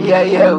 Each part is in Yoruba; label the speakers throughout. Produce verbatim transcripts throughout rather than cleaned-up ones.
Speaker 1: Yeah, yeah.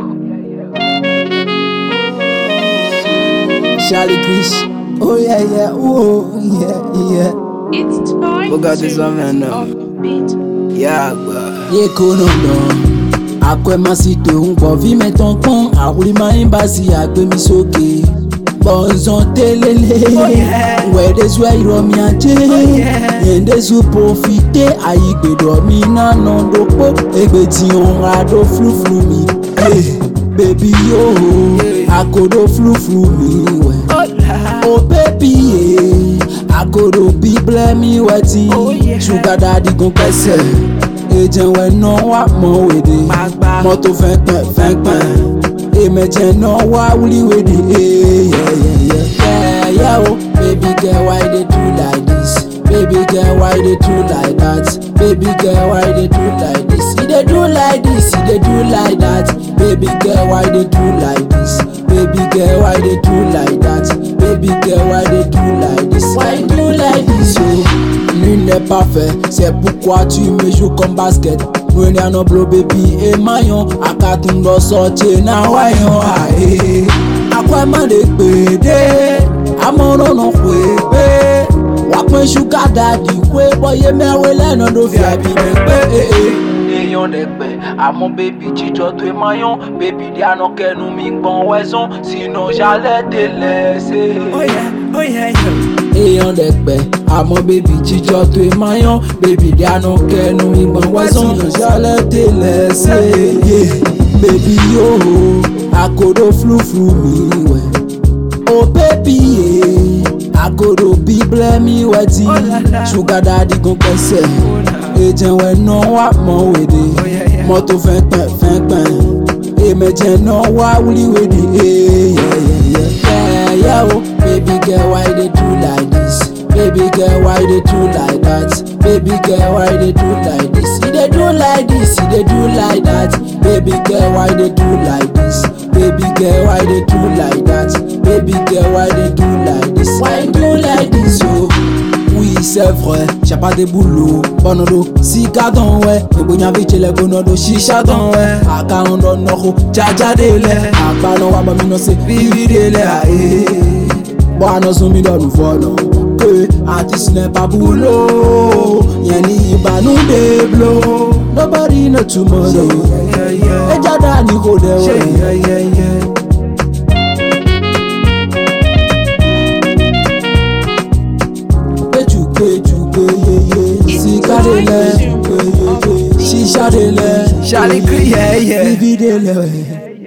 Speaker 2: Charlie Chris. Oh yeah, yeah. Oh yeah, yeah.
Speaker 3: It's time
Speaker 1: Who got this one, man?
Speaker 3: off beat.
Speaker 1: Yeah, but
Speaker 2: Ye konondo. Akwe masite unko vi meton pon. Aouli ma imbasi akwe mi soke. Bonzon telele.
Speaker 1: Oh yeah.
Speaker 2: Where des where you mi anje.
Speaker 1: Oh yeah.
Speaker 2: Yende su profite. Ayi gbe do mi na non do po. Egbe ti on rado flu flu mi. Hey, baby yo. Akodo flu flu mi we. Oh baby yeah. Akodo bi blame me weti.
Speaker 1: Oh, yeah.
Speaker 2: Sugar daddy gon pese. Ejen we no wa mo wede.
Speaker 1: Magba.
Speaker 2: Moto fen pen fen pen. E mejen no wa wuli wede. Eh, yeah yeah yeah. Yeah yeah oh. Baby girl why they do like this? Baby girl why they do like that? Baby girl why they do like this? See they do like this, see they do like that. Baby girl why they do like this? Baby girl why they do like that? Baby girl why they do like this? Why you do like this? Oh, nul n'est pas fait, c'est pourquoi tu me joues comme basket. When you no blow baby e mayon, akatun do sorti na wayon ae. Akwa ma de pede, amoro no kwebe. Wakwen sugar daddy kwe boye mewe leno do fi abi me pe.
Speaker 1: Èèyàn dẹ̀pẹ̀ àmọ́ bébí jíjọ tó mayan bébí dí àná kẹnu mi gbọ́n wẹ́sán sínú ṣálẹ̀ délẹ̀ ṣe.
Speaker 2: Èèyàn dẹ̀pẹ̀ àmọ́ bébí jíjọ tó mayan bébí dí àná kẹnu mi gbọ́n wẹ́sán sínú ṣálẹ̀ délẹ̀ ṣe. Bébí yóò akodo flu flu mi wẹ̀. Oh baby yeah. Akodo bi blame me weti. Sugar daddy gon pese. Ejen we no wa mo wede. Moto fen pen fen pen. E mejen no wa wuli wede. Eh, yeah yeah yeah. Yeah yeah oh. Baby girl why they do like this? Baby girl why they do like that? Baby girl why they do like this? See they do like this, see they do like that. Baby girl why they do like this? Baby girl why they do like that? Baby girl why they do like this? Why you do like this oh? Oui c'est vrai, j'ai pas de boulot. Bonodo, si kadon ouais. Ebo nyavi chele bonodo, shisha don ouais. Aka ondo noko, jaja dele. Akba no wa ba mi no se vivi dele ae. Boy no so mi do nu follow. Eh, artist n'est pas boulot. Y'a ni banu de blow. Nobody know tomorrow. E jada ni go de way. Peju peju peye ye. Sika dele, peye ye. Shisha dele,
Speaker 1: Charlie Chris, yeah, yeah.
Speaker 2: Vivi dele.